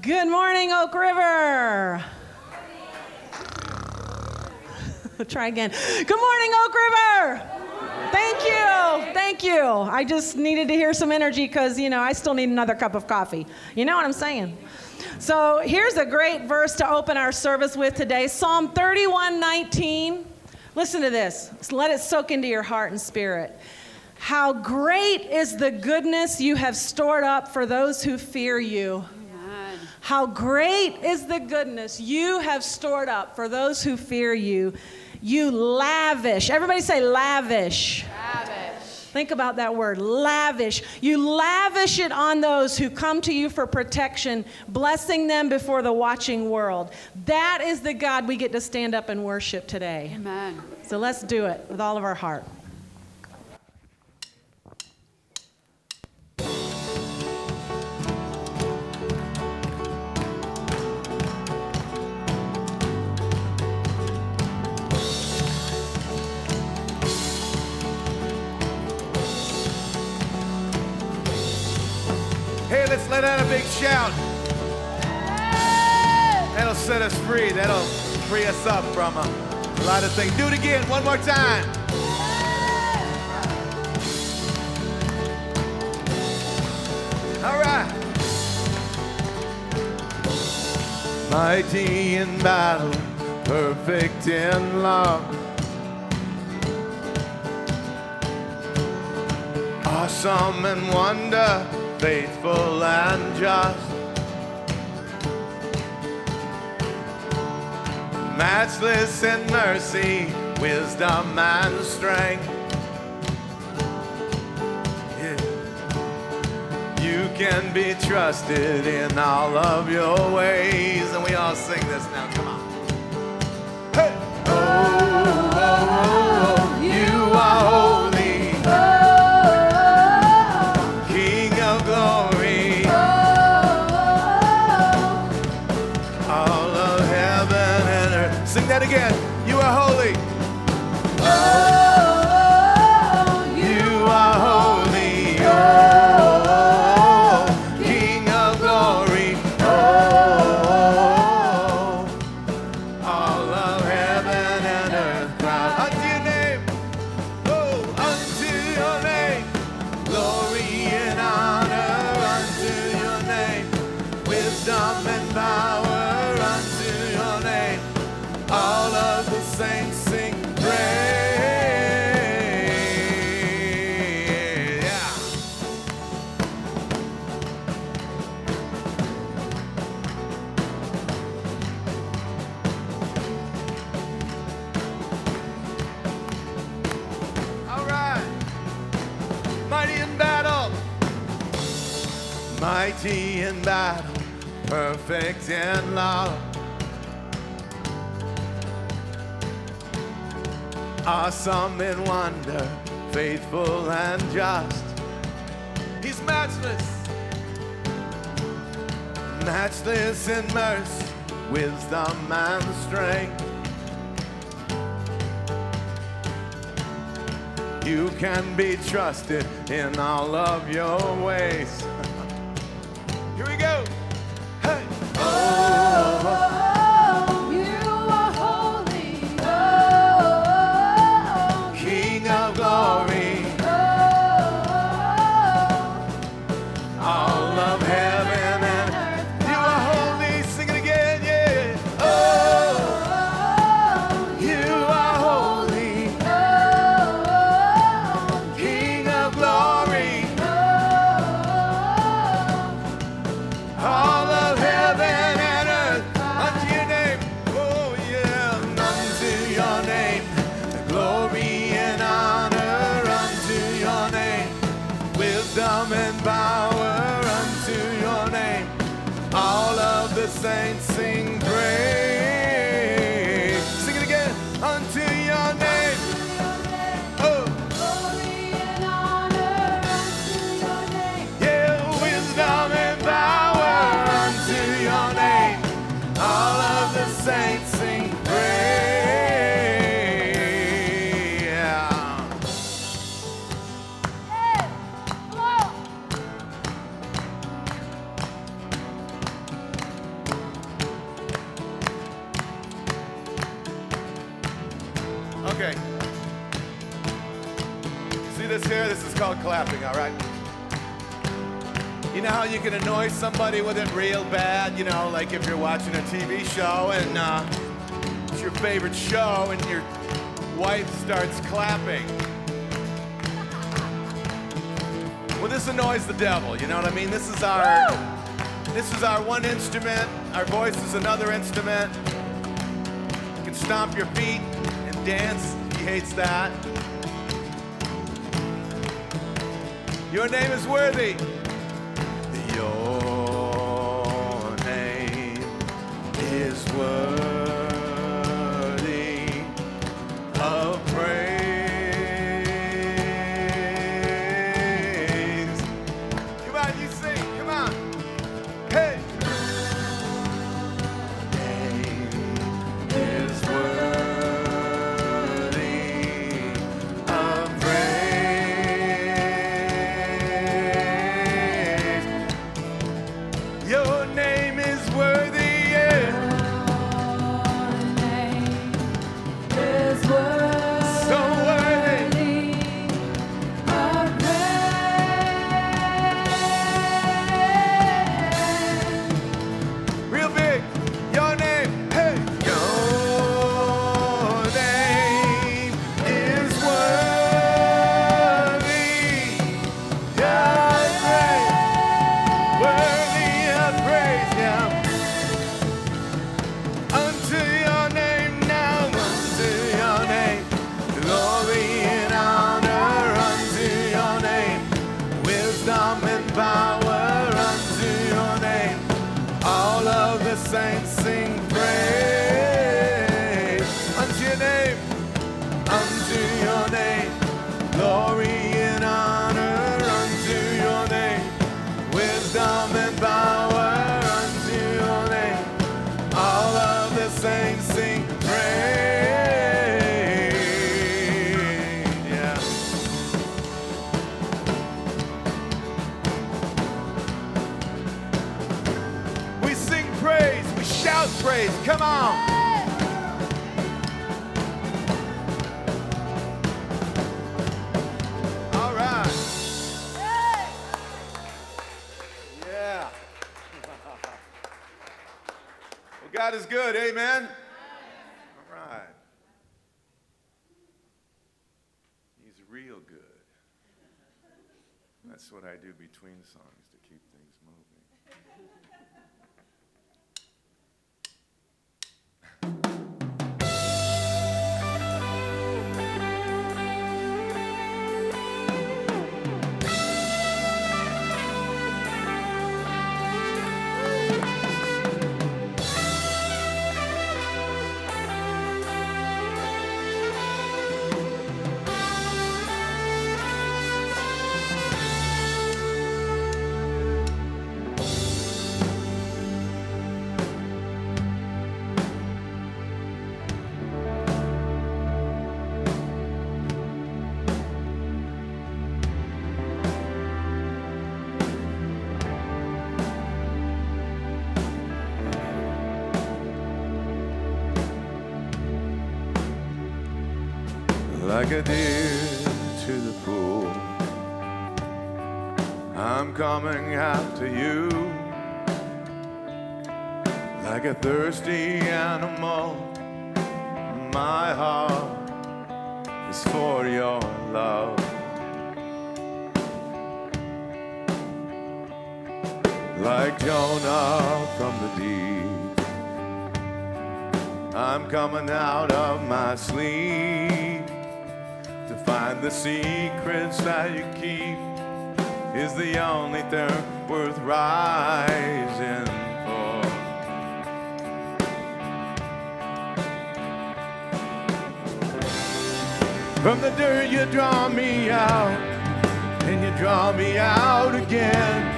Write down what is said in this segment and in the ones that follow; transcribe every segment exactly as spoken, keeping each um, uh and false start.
Good morning, Oak River. Try again. Good morning, Oak River. Thank you. Thank you. I just needed to hear some energy because, you know, I still need another cup of coffee. You know what I'm saying? So here's a great verse to open our service with today. Psalm thirty-one nineteen. Listen to this. Let it soak into your heart and spirit. How great is the goodness you have stored up for those who fear you. Amen. How great is the goodness you have stored up for those who fear you. You lavish. Everybody say lavish. Lavish. Think about that word, lavish. You lavish it on those who come to you for protection, blessing them before the watching world. That is the God we get to stand up and worship today. Amen. So let's do it with all of our heart. Hey, let's let out a big shout. That'll set us free. That'll free us up from a, a lot of things. Do it again, one more time. All right. Mighty in battle, perfect in love. Awesome in wonder, faithful and just, matchless in mercy, wisdom and strength. Yeah. You can be trusted in all of your ways. And we all sing this now, come on. Hey! Oh, oh, oh, oh. You are holy. That again. You are holy. Oh, you are holy. Oh, King of glory. Oh, all of heaven and earth cry unto your name. Oh, unto your name. Glory and honor unto your name. Wisdom and power unto your name. All of the saints sing praise. Yeah. All right. Mighty in battle. Mighty in battle. Perfect in love. Awesome in wonder, faithful and just. He's matchless. Matchless in mercy, wisdom and strength. You can be trusted in all of your ways. Here we go. Hey. Oh, oh. Glory, all of heaven and earth. You are holy. Sing it again, yeah. Oh, you are holy. King of glory, all of heaven and earth. Unto your name, oh yeah, unto your name, the glory and honor. Wisdom and power unto your name. All of the saints sing praise. Sing it again. Unto your name. Oh. Glory and honor unto your name. Yeah, wisdom and power unto your name. All of the saints sing praise. called clapping, all right? You know how you can annoy somebody with it real bad? You know, like if you're watching a T V show and uh, it's your favorite show and your wife starts clapping. Well, this annoys the devil, you know what I mean? This is our, this is our one instrument. Our voice is another instrument. You can stomp your feet and dance. He hates that. Your name is worthy. Your name is worthy of praise. Come on, you sing. Come on. Hey. Name is worthy of praise. Your name is worthy, yeah. So worthy. Real big. Your name, hey. Your name is worthy of praise. Worthy of praise, yeah. Unto your name now, unto your name, glory and honor unto your name, wisdom and power unto your name. All of the saints sing praise unto your name, unto your name, glory and honor unto your name, wisdom and power unto your name. All of the saints sing praise. Yeah. We sing praise. We shout praise. Come on. All right. Yeah. Well, God is good. Amen. All right. He's real good. That's what I do between songs to keep things moving. Like a deer to the pool, I'm coming after you. Like a thirsty animal, my heart is for your love. Like Jonah from the deep, I'm coming out of my sleep. To find the secrets that you keep is the only thing worth rising for. From the dirt you draw me out, and you draw me out again.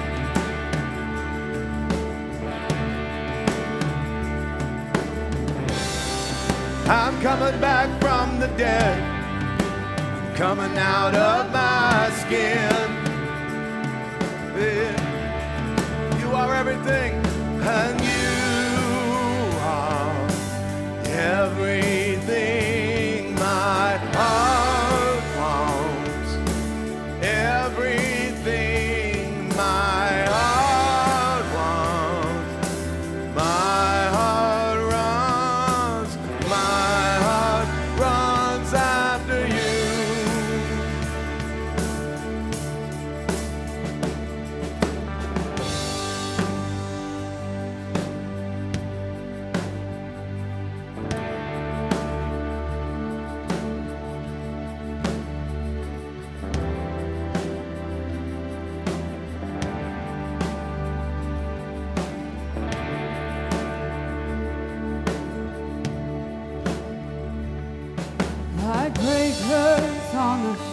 I'm coming back from the dead, coming out of my skin. Yeah. You are everything, and you are everything my heart wants. Yeah.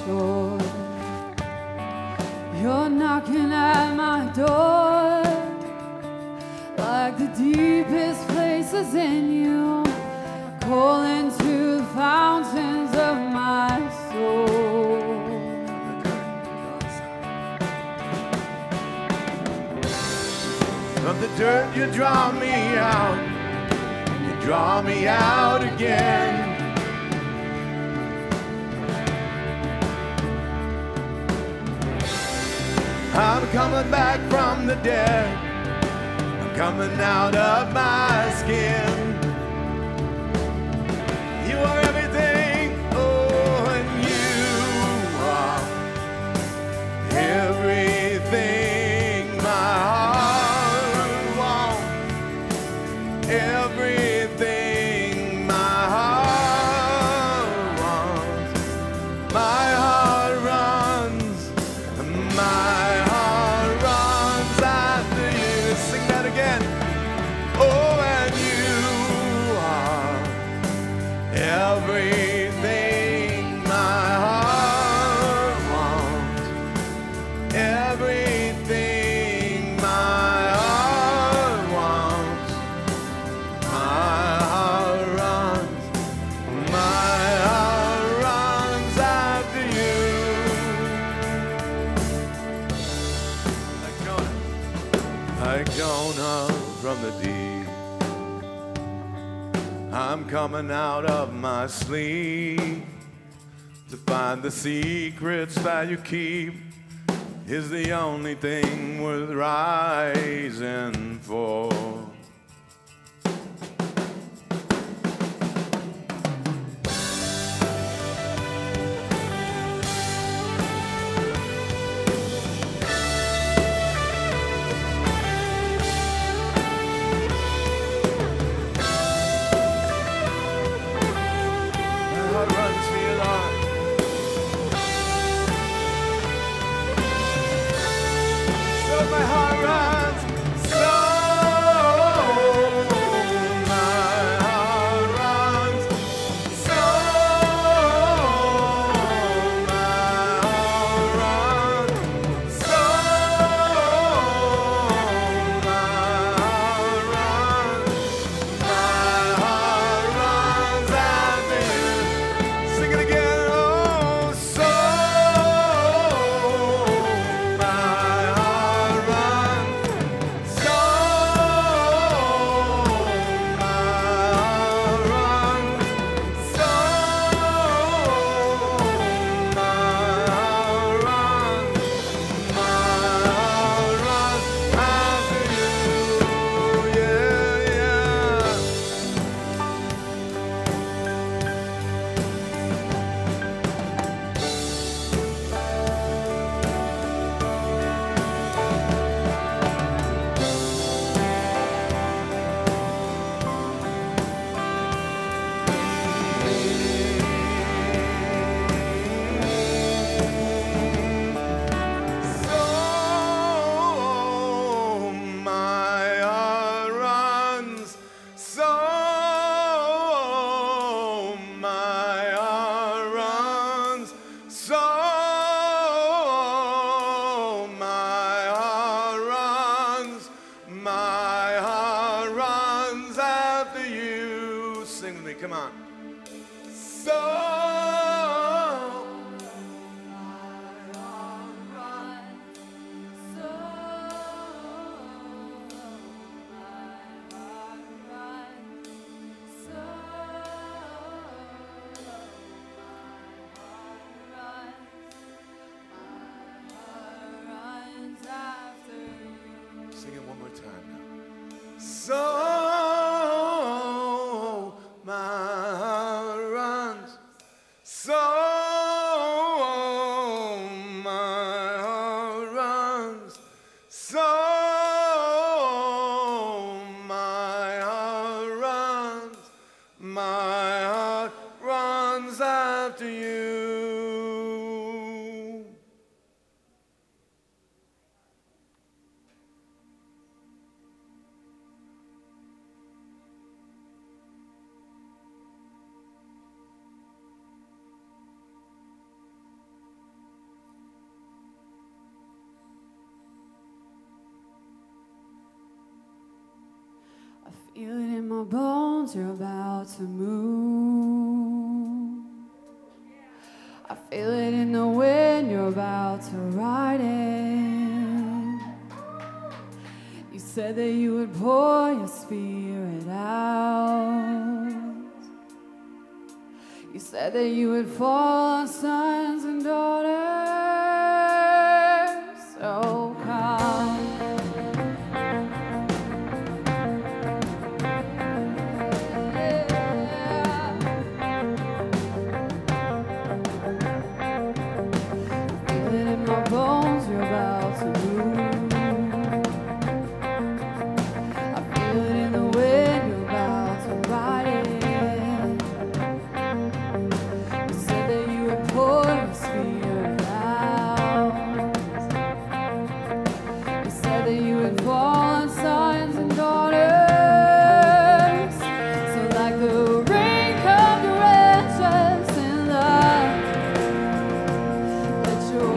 shore. You're knocking at my door, like the deepest places in you, calling to the fountains of my soul. From the dirt you draw me out, you draw me out again. I'm coming back from the dead, I'm coming out of my skin. You are everything, oh, and you are everything my heart wants, everything my heart wants. My heart runs, my heart runs after you. Sing that again. Oh, and you are everything my heart wants, everything my heart wants. My heart runs, my heart runs after you. Like Jonah, like Jonah from the deep, I'm coming out of my sleep to find the secrets that you keep is the only thing worth rising for. My heart runs for you, Lord. So my heart runs, so my heart runs, so my heart runs, so my heart runs, my heart runs after you. Sing it again, oh, so my heart runs, so my heart runs, so my heart runs, my heart runs after you, yeah, yeah. So my heart runs, so my heart runs, so my heart runs, my heart runs after you. Sing with me, come on. So sing it one more time now. So my heart runs, I feel it in my bones, you're about to move. I feel it in the wind, you're about to ride in. You said that you would pour your spirit out. You said that you would fall on sons and daughters. So come. Bones, you're about to move. I feel it in the wind, you're about to ride it. You said that you would pour your spirit out. You said that you would fall on sons and daughters. So like the rain come to righteous and love, let your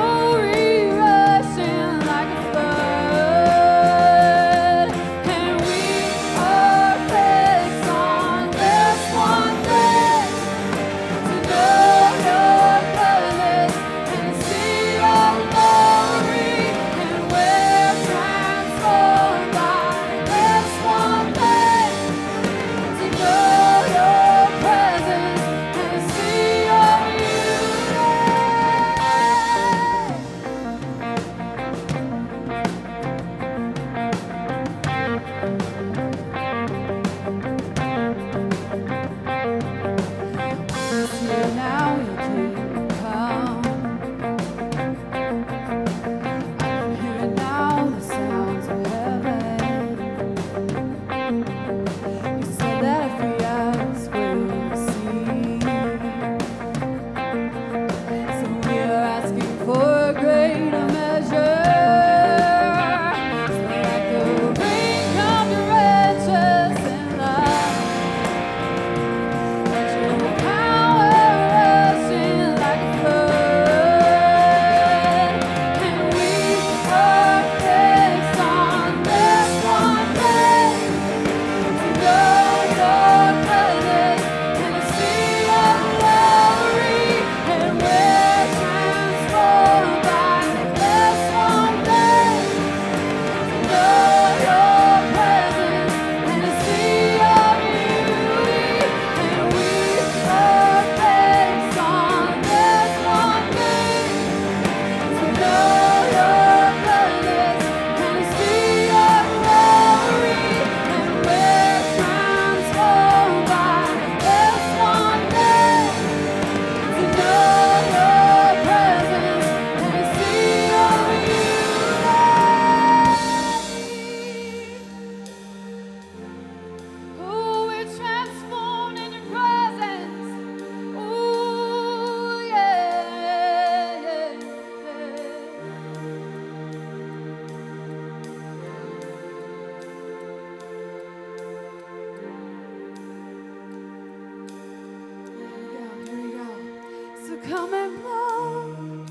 come and blow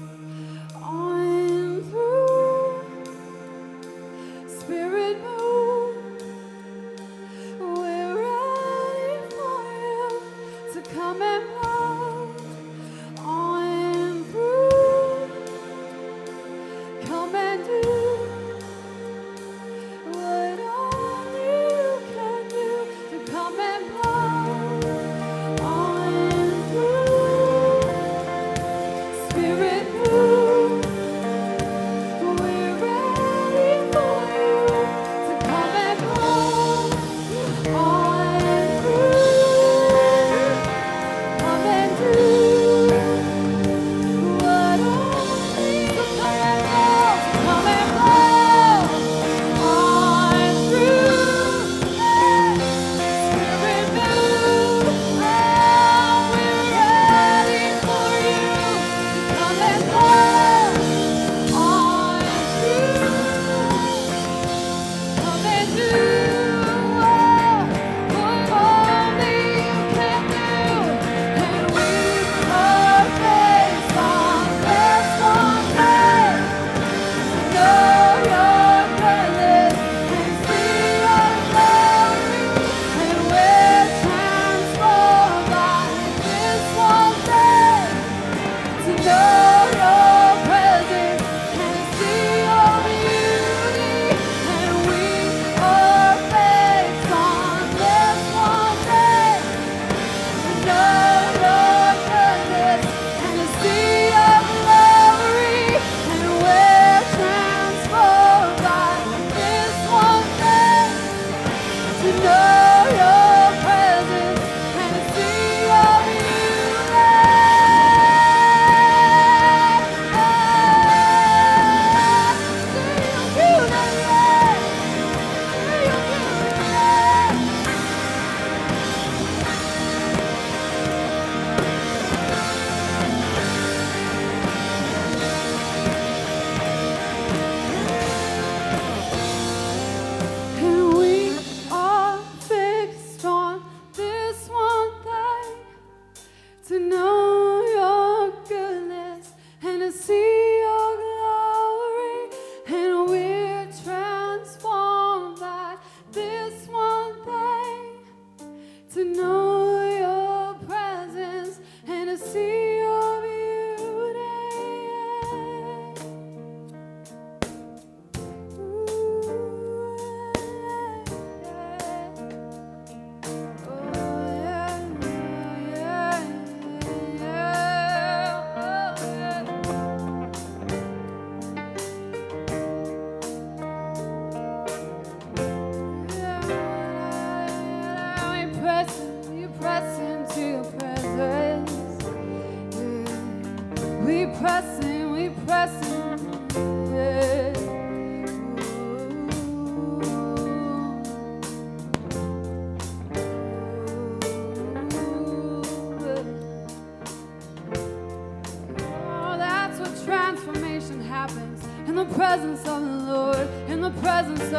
on through. Spirit move. We're ready for you to come and blow on through. Come and do what only you can do. To come and blow on through.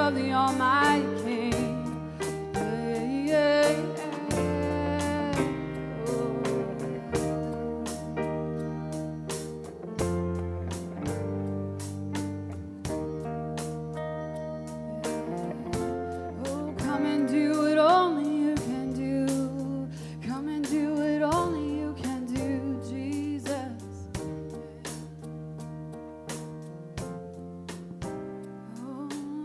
of the Almighty King. Yeah, yeah, yeah. Oh, come and do what only you can do. Come and do what only you can do, Jesus. Oh,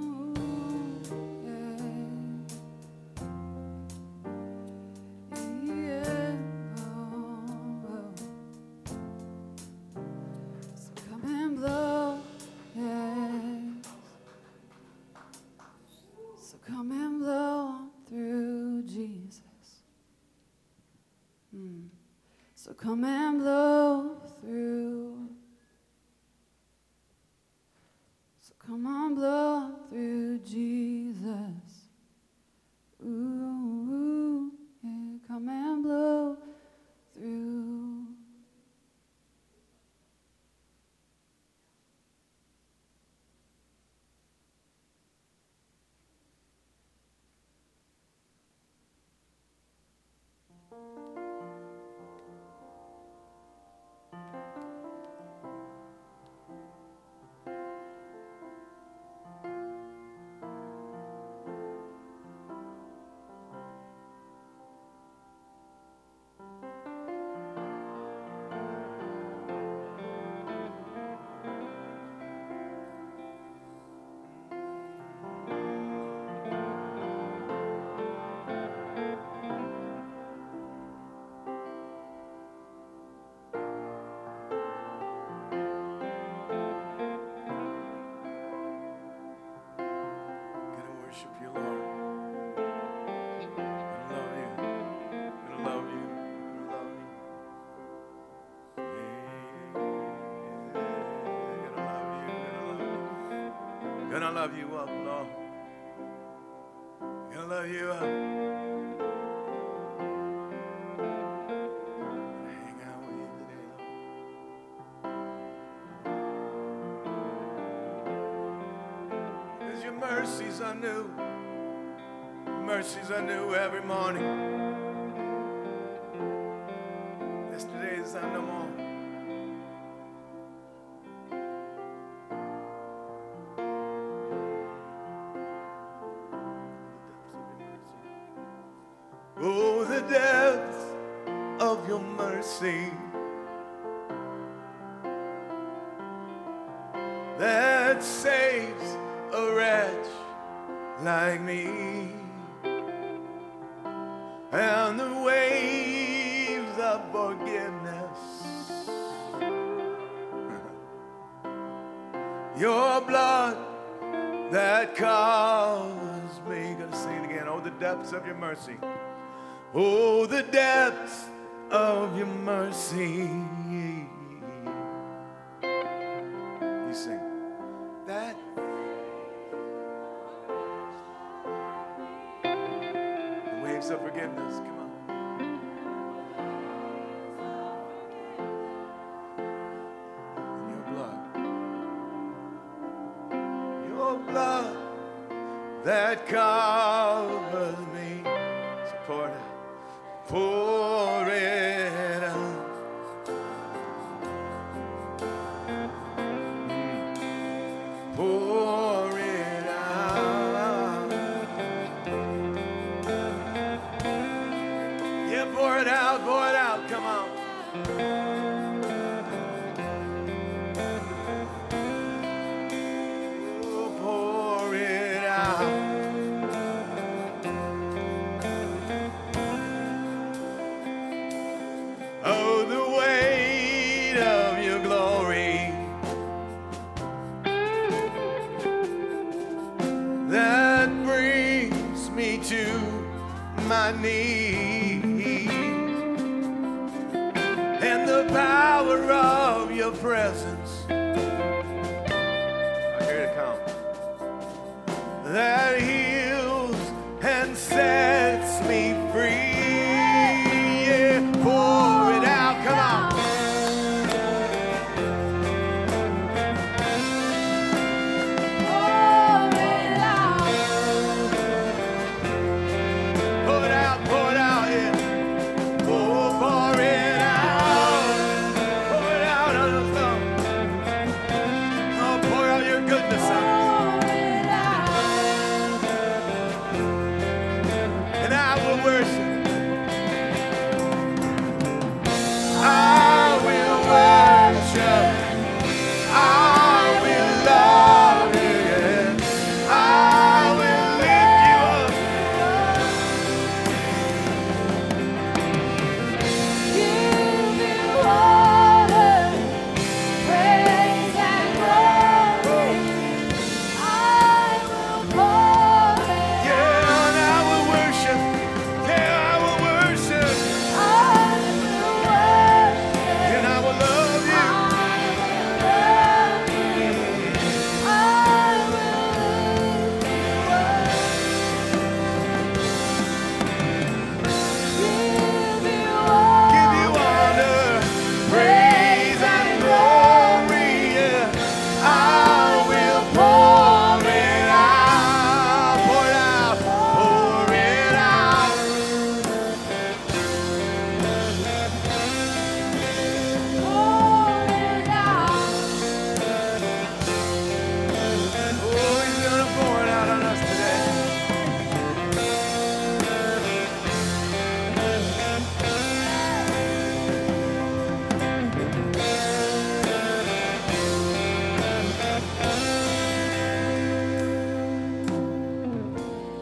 yeah. Yeah. Oh, oh. So come and blow, yes. So come and blow on through, Jesus. Mm. So come and blow through. So come on, blow on through, Jesus. Ooh, ooh, yeah, come and blow through. Gonna worship you, Lord. Gonna love you. Gonna love you. Gonna love you. Yeah. Gonna love you. Gonna love you. Gonna love you up, Lord. Gonna love you up. Hang out with you today, Lord. 'Cause your mercies are new. Mercies are new every morning. Yesterday's are no more. Oh, the depth of your mercy that saves a wretch like me, and the waves of forgiveness, your blood that covers me. Gonna sing it again. Oh, the depths of your mercy. Oh, the depths of your mercy. You sing that. The waves of forgiveness. Come on. And your blood. Your blood that covers me. Support it. Pour it out. Pour it out. Yeah, pour it out, pour it out. Come on. Oh, pour it out. Oh, the weight of your glory that brings me to my knees, and the power of your presence. I hear it come. That heals and sets me free. Yeah, pour it out, come on. Pour it out.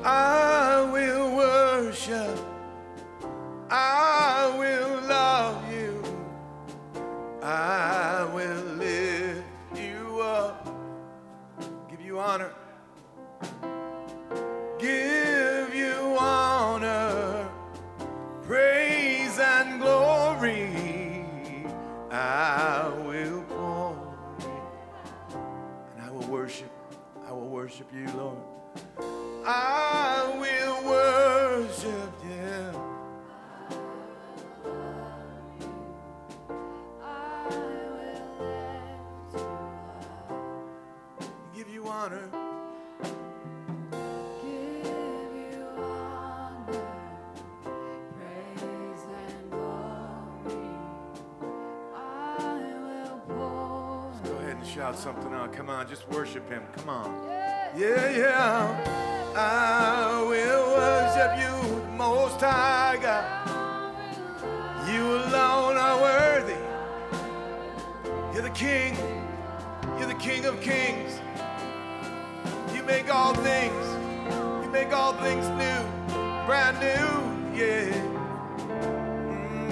I will worship. I will love you. I will lift you up. Give you honor. Give you honor, praise and glory. I will pour and I will worship. I will worship you, Lord. I will worship you. I will lift you up. Give you honor. Give you honor, praise and glory. I will pour. Let's go ahead and shout something out. Come on, just worship him. Come on. Yes. Yeah, yeah. I will worship you, Most High God. You alone are worthy. You're the King. You're the King of Kings. You make all things. You make all things new, brand new. Yeah. Mm.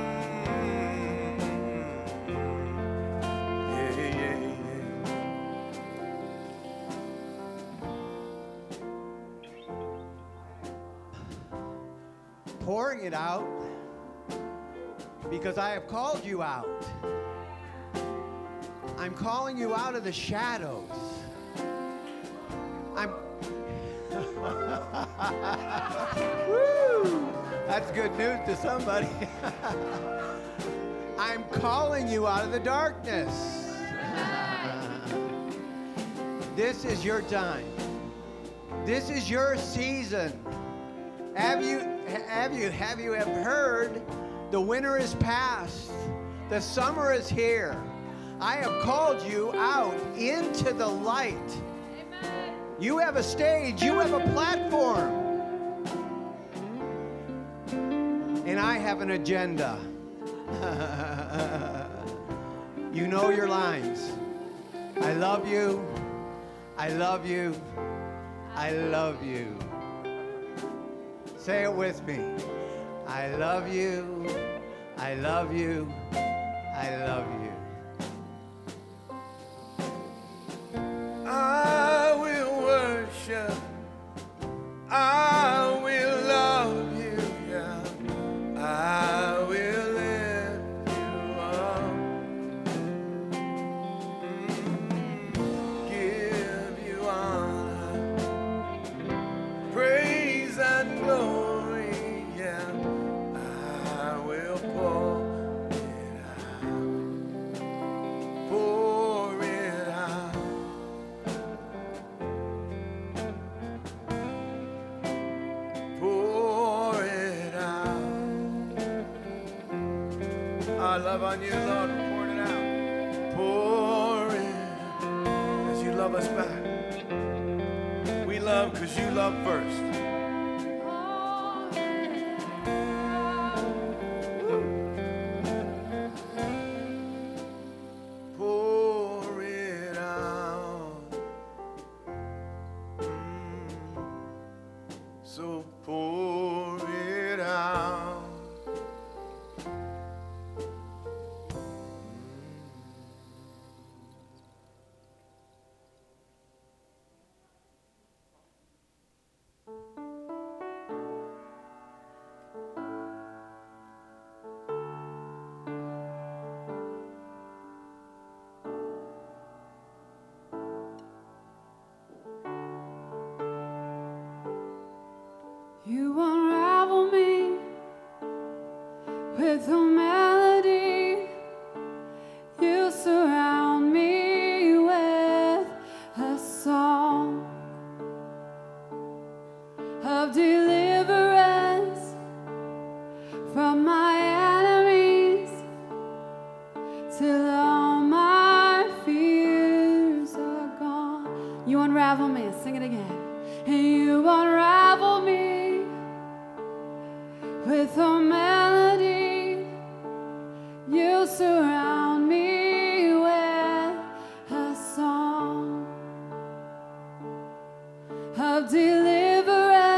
Yeah, yeah, yeah. Pouring it out because I have called you out. I'm calling you out of the shadows. I'm Woo! That's good news to somebody. I'm calling you out of the darkness. This is your time. This is your season. Have you have you have you have heard the winter is past, the summer is here. I have called you out into the light. Amen. You have a stage, you have a platform. And I have an agenda. You know your lines. I love you. I love you. I love you. Say it with me. I love you. I love you. I love you. I will worship. I will love you. Yeah. I will lift you up. Mm, give you honor, praise and glory. Yeah. I will pour it out. Pour it out. Pour it out. I love on you, Lord. Pour it out. Pour it as you love us back. We love because you love first. Pour it out. Mm. So pour it out. You unravel me with a melody. You surround me with a song of deliverance from my enemies till all my fears are gone. You unravel me. Sing it again. And you unravel me with a melody. You surround me with a song of deliverance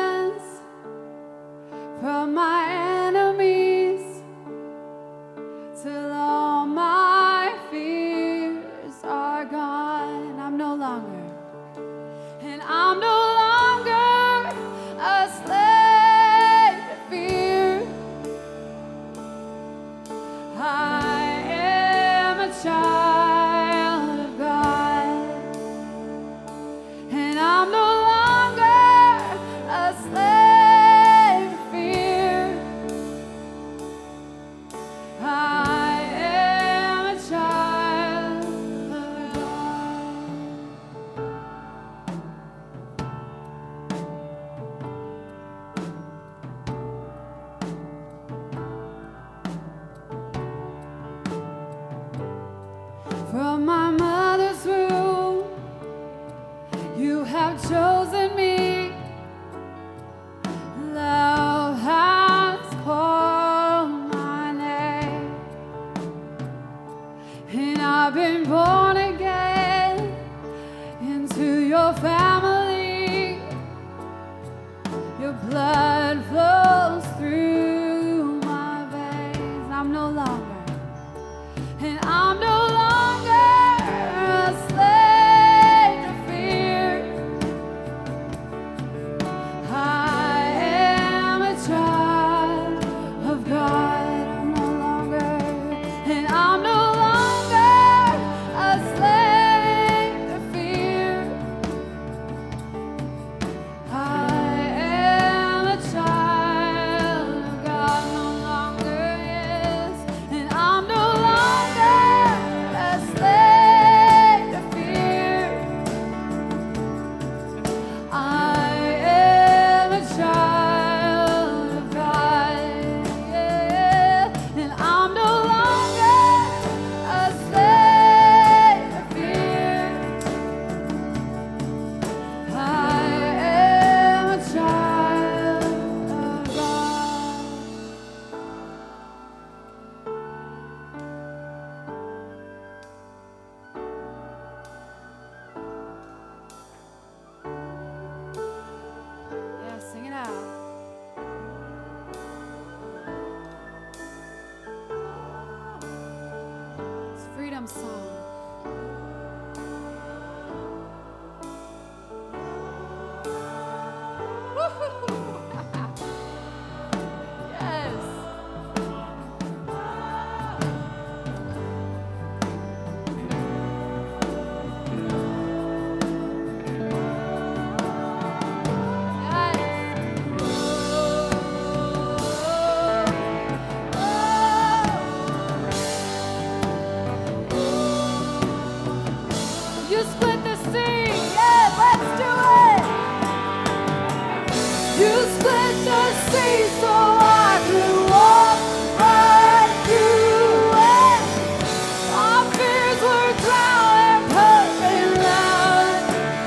blood flows through my veins. I'm no longer, and I'm no longer a slave to fear. I am a child of God. I'm no longer, and I'm no longer a slave to fear. I am a child of God, no longer, yes, and I'm no longer a slave to fear. I am a child of God, yeah, and I'm no longer a slave to fear. I am a child of God. Yeah, sing it out. It's a freedom song. Yes. You split the sea, yeah, let's do it. You split the sea so I could walk right through it. My fears were drowned in perfect love.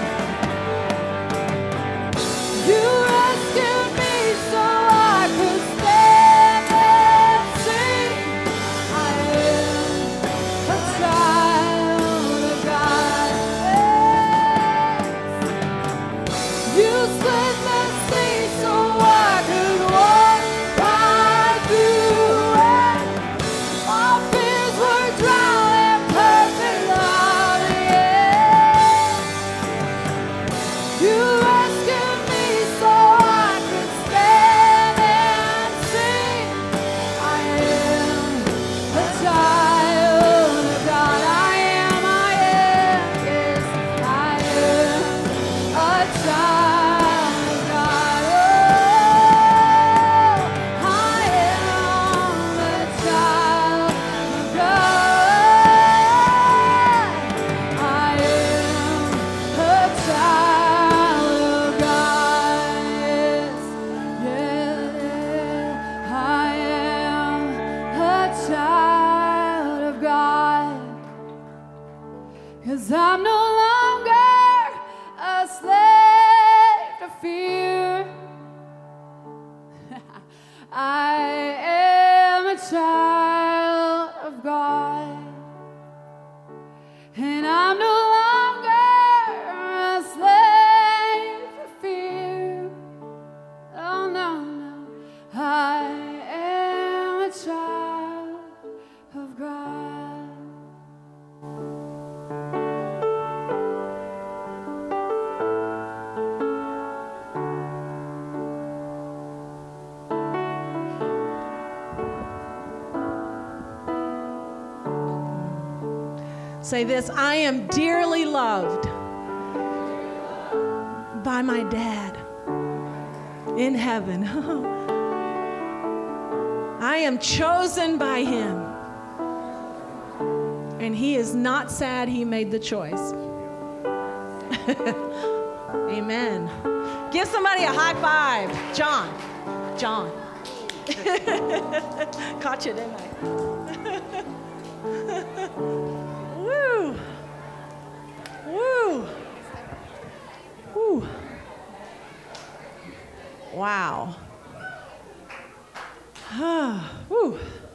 You rescued me so I could stand and sing. I am a child of God. You split the sea so I could walk right through it. My fears were drowned in perfect love, yeah. You rescued me so I could stand and sing. I am a child of God. I am, I am, yes, I am a child of God. Oh, I am a child of God. I am a child of God. Yes, yeah, yeah. I am a child of God. 'Cause I'm no longer a slave to fear. I am a child of God. And I'm no longer a slave to fear. Oh, no, no. I am a child of God. Say this, I am dearly loved by my dad in heaven. I am chosen by him. And he is not sad he made the choice. Amen. Give somebody a high five. John. John. Caught you, didn't I? Woo. Woo. Woo. Wow. Woo.